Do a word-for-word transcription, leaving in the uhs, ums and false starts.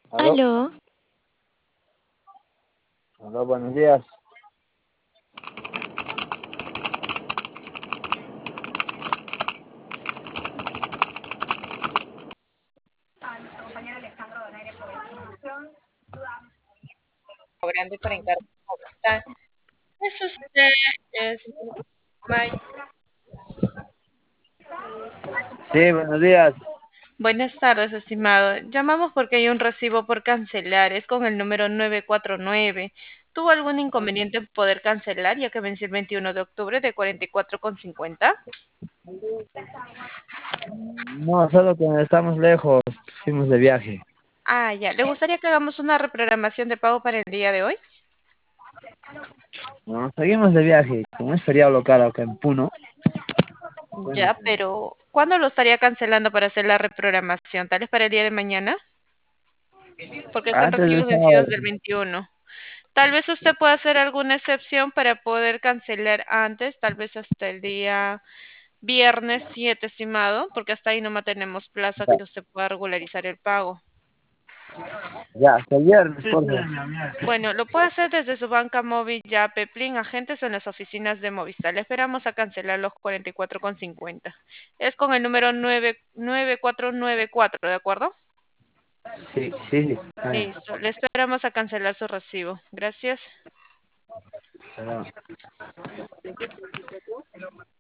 Aló, Aló, aló, buenos días. Grande para encargo. ¿Cómo está? Es usted, es May. Sí, buenos días. Buenas tardes, estimado. Llamamos porque hay un recibo por cancelar. Es con el número nueve cuatro nueve. ¿Tuvo algún inconveniente en poder cancelar ya que venció el veintiuno de octubre de cuarenta y cuatro con cincuenta? No, solo que estamos lejos, fuimos de viaje. Ah, ya. ¿Le gustaría que hagamos una reprogramación de pago para el día de hoy? No, seguimos de viaje. Como es feriado local acá en Puno. Bueno, Ya, pero ¿cuándo lo estaría cancelando para hacer la reprogramación? ¿Tal vez para el día de mañana? Porque están antes del recibos sábado. vencidos del veintiuno. Tal vez usted pueda hacer alguna excepción para poder cancelar antes, tal vez hasta el día viernes siete, estimado, porque hasta ahí nomás tenemos plazo Ya, que usted pueda regularizar el pago. ya, hasta el viernes, por favor. Bueno, lo puede hacer desde su banca móvil ya, Peplin, agentes o en las oficinas de Movistar. Le esperamos a cancelar los cuarenta y cuatro con cincuenta. Es con el número nueve nueve cuatro nueve cuatro, ¿de acuerdo? Sí, sí, sí. Está bien. Listo, le esperamos a cancelar su recibo. Gracias. Pero-